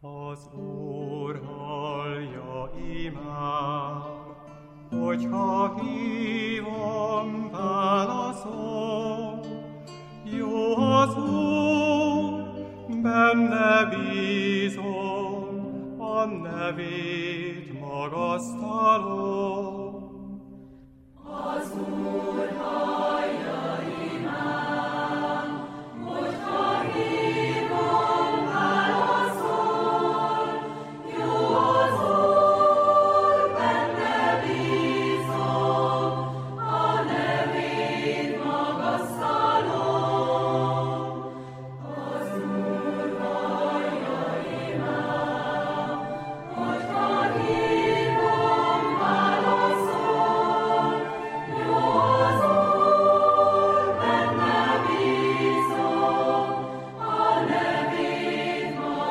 Az Úr hallja imám, hogyha hívom, válaszol. Jó az Úr, benne bízom, a nevét magasztalom. Az Úr hallja imám, hogyha hívom, válaszol. Jó az Úr, benne bízom, a nevét magasztalom. Az Úr hallja imám, hogyha hívom, válaszol. Jó az Úr, benne bízom, a nevét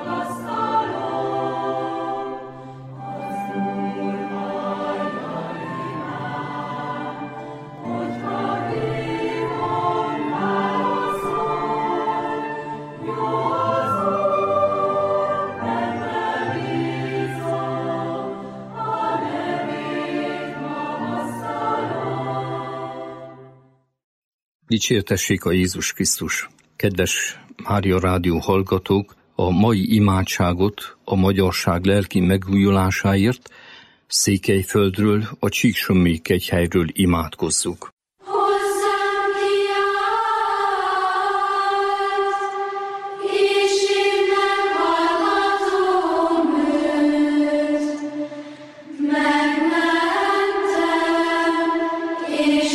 magasztalom. Az Úr hallja imám, hogyha hívom, válaszol. Jó az Úr, benne bízom, a nevét magasztalom. Dicsértessék a Jézus Krisztus! Kedves Mária Rádió hallgatók, a mai imádságot a magyarság lelki megújulásáért Székelyföldről, a Csíksomlyai kegyhelyről imádkozzuk. Hozzám kiállt, és én meghallgatom őt. Megmentem, és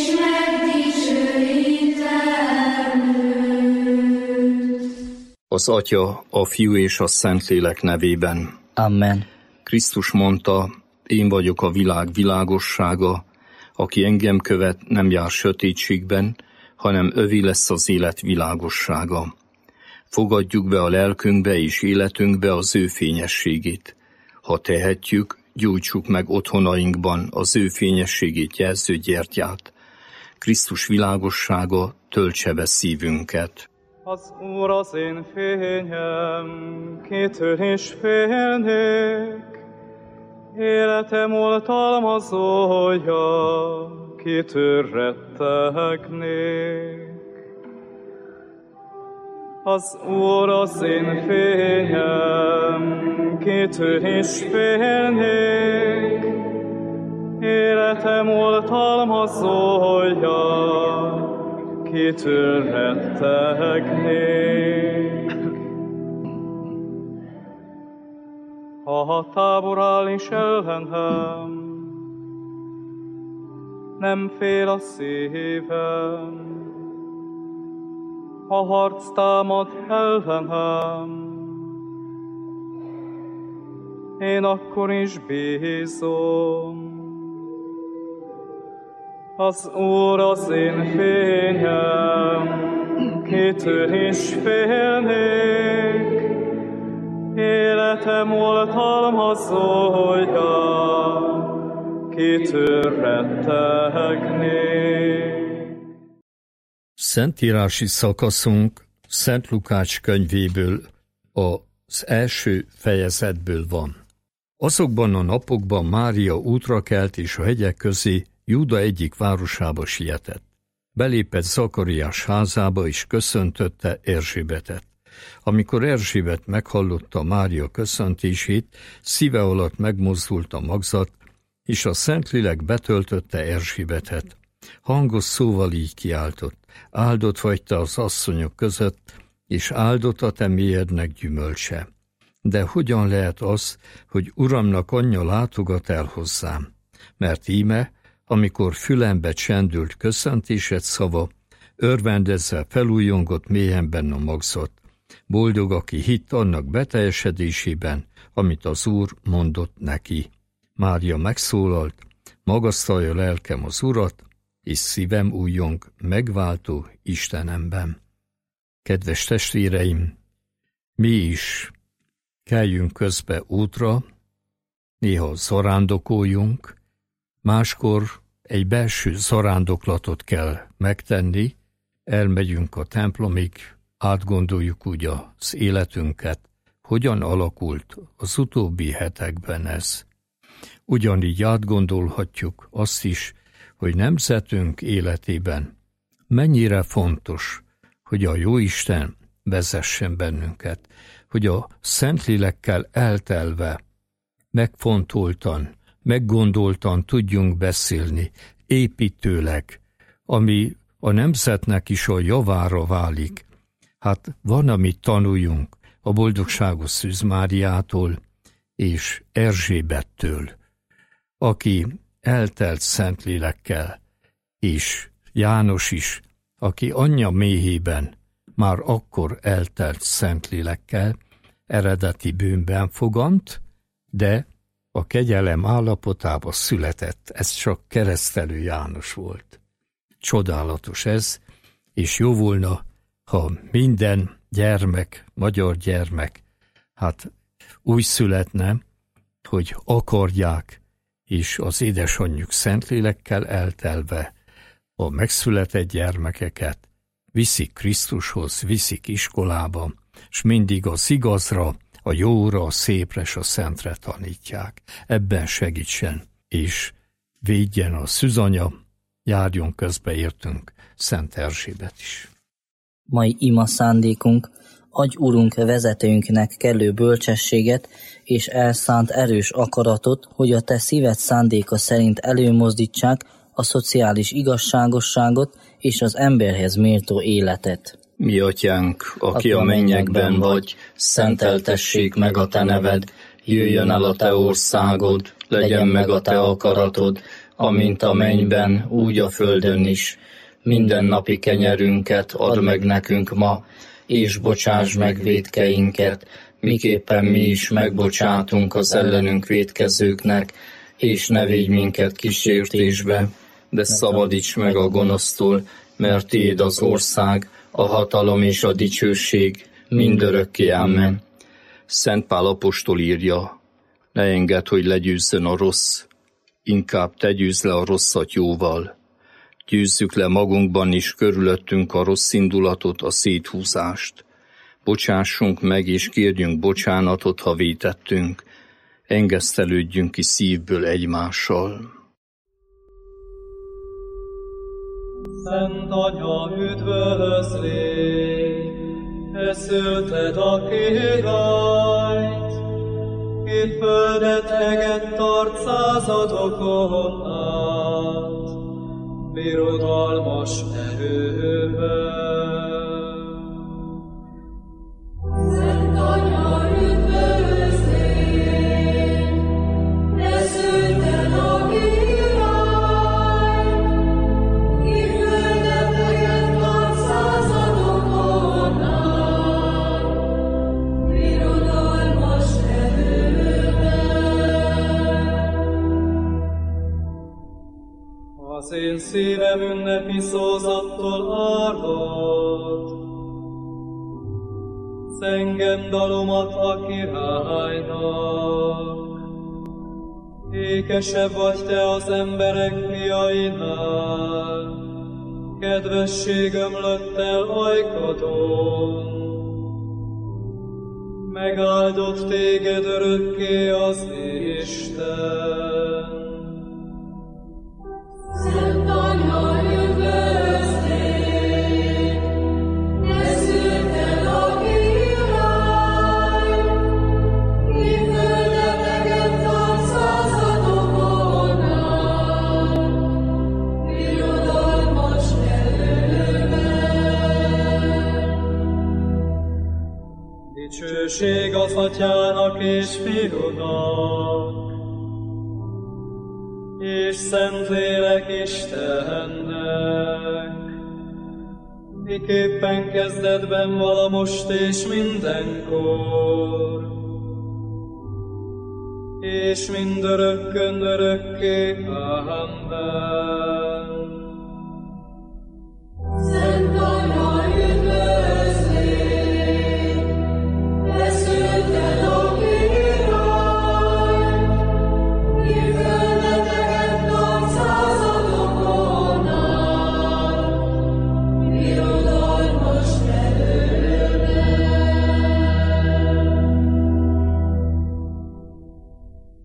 megdicsőítem őt. Az Atya, a Fiú és a Szentlélek nevében. Amen. Krisztus mondta, én vagyok a világ világossága, aki engem követ, nem jár sötétségben, hanem övé lesz az élet világossága. Fogadjuk be a lelkünkbe és életünkbe az ő fényességét. Ha tehetjük, gyújtsuk meg otthonainkban az ő fényességét jelző gyertyát. Krisztus világossága töltse be szívünket. Az Úr az én fényem, kitől is félnék. Életem oltalmazója, kitől rettegnék. Az Úr az én fényem, kitől is félnék. Életem oltalmazója, kitől rettegnék. Ha a tábor áll is ellenem, nem fél a szívem. Ha harc támad ellenem, én akkor is bízom. Az Úr az én fényem, kitől is félnék. Életem oltalmazója, kitől rettegnék. Szentírási szakaszunk Szent Lukács könyvéből, az első fejezetből van. Azokban a napokban Mária útra kelt, és a hegyek közé Júda egyik városába sietett. Belépett Zakariás házába, és köszöntötte Erzsébetet. Amikor Erzsébet meghallotta Mária köszöntését, szíve alatt megmozdult a magzat, és a Szentlélek betöltötte Erzsébetet. Hangos szóval így kiáltott: áldott vagy te az asszonyok között, és áldott a te méhednek gyümölcse. De hogyan lehet az, hogy Uramnak anyja látogat el hozzám? Mert íme, amikor fülembe csendült köszöntésed szava, örvendezve felújongott mélyemben a magzat. Boldog, aki hitt annak beteljesedésében, amit az Úr mondott neki. Mária megszólalt: magasztalja lelkem az Urat, és szívem újjong megváltó Istenemben. Kedves testvéreim, mi is keljünk közbe útra, néha zarándokoljunk, máskor egy belső zarándoklatot kell megtenni, elmegyünk a templomig, átgondoljuk úgy az életünket, hogyan alakult az utóbbi hetekben ez. Ugyanígy átgondolhatjuk azt is, hogy nemzetünk életében mennyire fontos, hogy a Jóisten vezessen bennünket, hogy a Szentlélekkel eltelve, megfontoltan, meggondoltan tudjunk beszélni, építőleg, ami a nemzetnek is a javára válik. Hát van, amit tanuljunk a boldogságos Szűz Máriától és Erzsébettől, aki eltelt Szentlélekkel, és János is, aki anyja méhében már akkor eltelt Szentlélekkel, eredeti bűnben fogant, de a kegyelem állapotába született. Ez csak Keresztelő János volt. Csodálatos ez, és jó volna, ha minden gyermek, magyar gyermek, hát úgy születne, hogy akarják, és az édesanyjuk Szentlélekkel eltelve a megszületett gyermekeket viszik Krisztushoz, viszik iskolába, és mindig az igazra, a jóra, a szépre és a szentre tanítják. Ebben segítsen, és védjen a szűzanya, járjon közbe értünk Szent Erzsébet is. Mai ima szándékunk, adj Urunk vezetőnknek kellő bölcsességet és elszánt erős akaratot, hogy a te szíved szándéka szerint előmozdítsák a szociális igazságosságot és az emberhez méltó életet. Mi atyánk, aki a mennyekben vagy, szenteltessék meg a te neved, jöjjön el a te országod, legyen meg a te akaratod, amint a mennyben, úgy a földön is. Mindennapi kenyerünket add meg nekünk ma, és bocsáss meg vétkeinket, miképpen mi is megbocsátunk az ellenünk vétkezőknek, és ne védj minket kísértésbe, de szabadíts meg a gonosztól, mert tiéd az ország, a hatalom és a dicsőség mindörökké. Amen. Szent Pál apostol írja, ne engedd, hogy legyőzzön a rossz, inkább te győzz le a rosszat jóval. Győzzük le magunkban is körülöttünk a rossz indulatot, a széthúzást. Bocsássunk meg és kérjünk bocsánatot, ha vétettünk. Engesztelődjünk ki szívből egymással. Szent Anya, üdvözlégy, te szülted a királyt, ki földet egett arcázadokon át, birodalmas erővel. Szent Anya, üdvözlégy, te szülted a királyt, ki földet egett arcázadokon át, birodalmas erővel. Az én szívem ünnepi szózattól árvad, zengem dalomat a királynak. Ékesebb vagy te az emberek fiainál, kedvesség ömlött el ajkadon. Megáldott téged örökké az Isten. Szent Anya, üdvözlégy, te szülted a királyt, ki földet egett arcázadokon át, birodalmas erővel. Dicsőség az Atyának és Fiúnak, és Szentlélek Istennek, miképpen kezdetben vala most és mindenkor, és mindörökkön örökké. Amen. Szent Anya, üdvözlégy, te szülted a királyt, ki földet egett arcázadokon át, birodalmas erővel.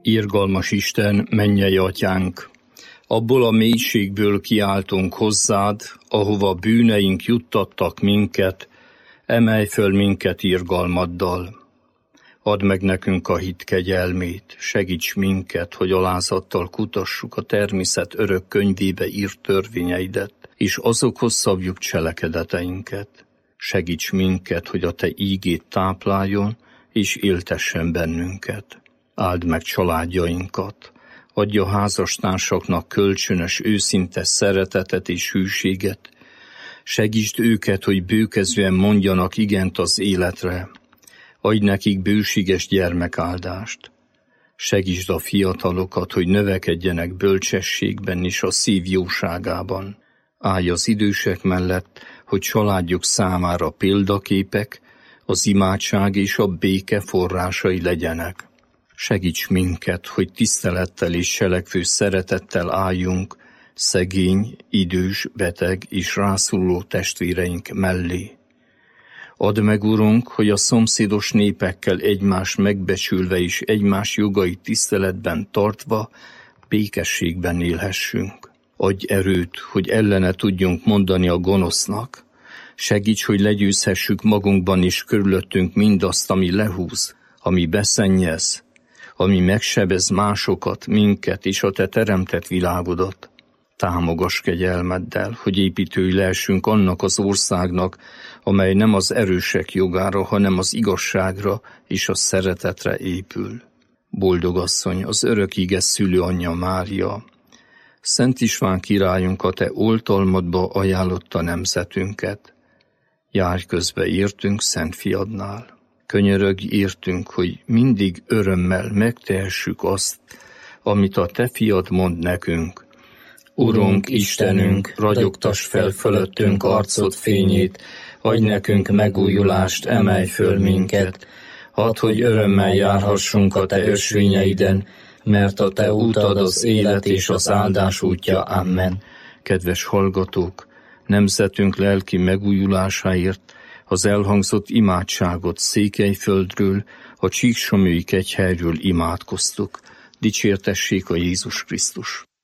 Irgalmas Isten, mennyei atyánk, abból a mélységből kiáltunk hozzád, ahova bűneink juttattak minket, emelj föl minket irgalmaddal. Add meg nekünk a hit kegyelmét, segíts minket, hogy alázattal kutassuk a természet örök könyvébe írt törvényeidet, és azokhoz szabjuk cselekedeteinket. Segíts minket, hogy a te ígét tápláljon, és éltessen bennünket. Áld meg családjainkat, adj a házastársaknak kölcsönös, őszinte szeretetet és hűséget. Segítsd őket, hogy bőkezően mondjanak igent az életre. Adj nekik bőséges gyermekáldást. Segítsd a fiatalokat, hogy növekedjenek bölcsességben és a szív jóságában. Állj az idősek mellett, hogy családjuk számára példaképek, az imádság és a béke forrásai legyenek. Segíts minket, hogy tisztelettel és selekvő szeretettel álljunk szegény, idős, beteg és rászoruló testvéreink mellé. Add meg, Urunk, hogy a szomszédos népekkel egymást megbecsülve és egymás jogait tiszteletben tartva békességben élhessünk. Adj erőt, hogy ellene tudjunk mondani a gonosznak. Segíts, hogy legyőzhessük magunkban és körülöttünk mindazt, ami lehúz, ami beszennyez, ami megsebez másokat, minket és a te teremtett világodat. Támogass kegyelmeddel, hogy építői lehessünk annak az országnak, amely nem az erősek jogára, hanem az igazságra és a szeretetre épül. Boldog asszony, az örök ige szülőanyja Mária, Szent István királyunk, a te oltalmadba ajánlotta nemzetünket. Járj közbe értünk Szent Fiadnál. Könyörögj értünk, hogy mindig örömmel megtehessük azt, amit a te fiad mond nekünk. Urunk, Istenünk, ragyogtass fel fölöttünk arcod fényét, adj nekünk megújulást, emelj föl minket. Hadd, hogy örömmel járhassunk a te ösvényeiden, mert a te útad az élet és az áldás útja. Amen. Kedves hallgatók, nemzetünk lelki megújulásáért az elhangzott imádságot Székelyföldről, a Csíksomlyói kegyhelyről imádkoztuk. Dicsértessék a Jézus Krisztus!